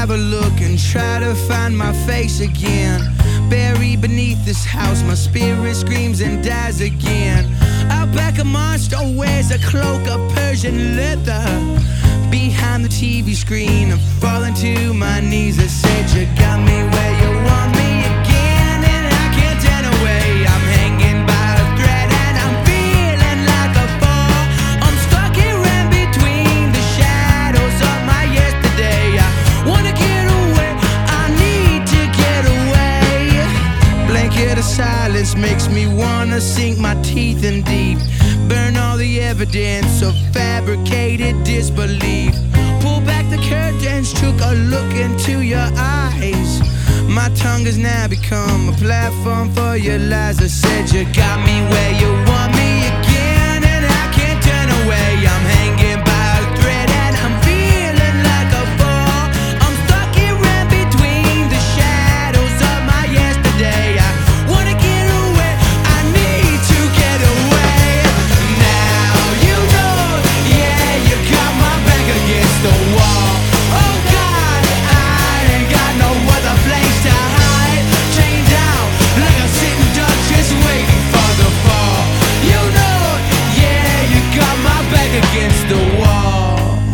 have a look and try to find my face again. Buried beneath this house, my spirit screams and dies again. Out back a monster wears a cloak of Persian leather. Behind the TV screen, I'm falling to my knees. I said you got me where you want me again, and I can't turn away. I'm hanging by a thread and I'm feeling like a fall. I'm stuck here in between the shadows of my yesterday. I wanna get away, I need to get away. Blanket of silence makes me wanna sink my teeth in deep. Burn all the evidence of fabricated disbelief. Pull back the curtains, took a look into your eyes. My tongue has now become a platform for your lies. I said you got me where you want me again, and I can't turn away. I'm hanging by a thread and I'm feeling like a fall. I'm stuck here in between the shadows of my yesterday. I wanna get away, I need to get away. Now you know, yeah, you got my back against the wall. Oh God, I ain't got no other place to hide. Chained down like a sitting duck, just waiting for the fall. You know, yeah, you got my back against the wall.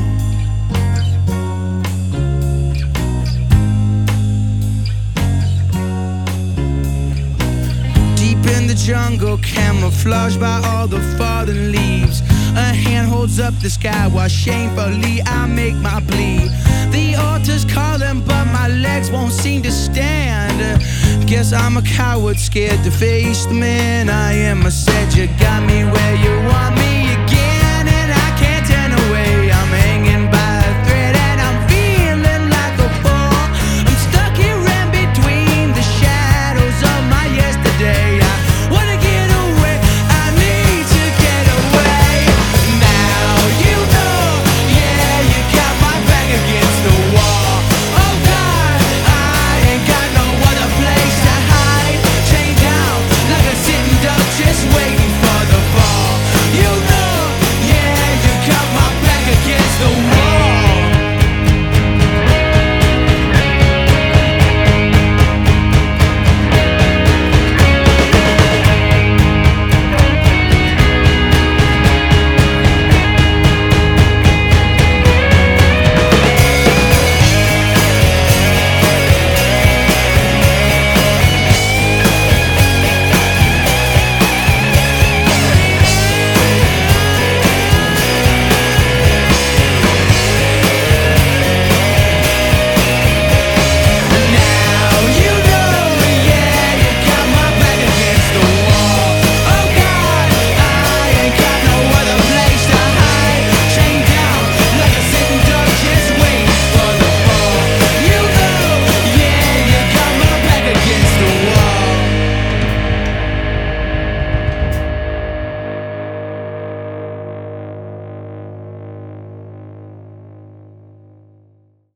Deep in the jungle, camouflaged by all the fallen leaves. A hand holds up the sky while shamefully I make my plea. The altar's calling, but my legs won't seem to stand. Guess I'm a coward, scared to face the man I am. I said you got me where you want me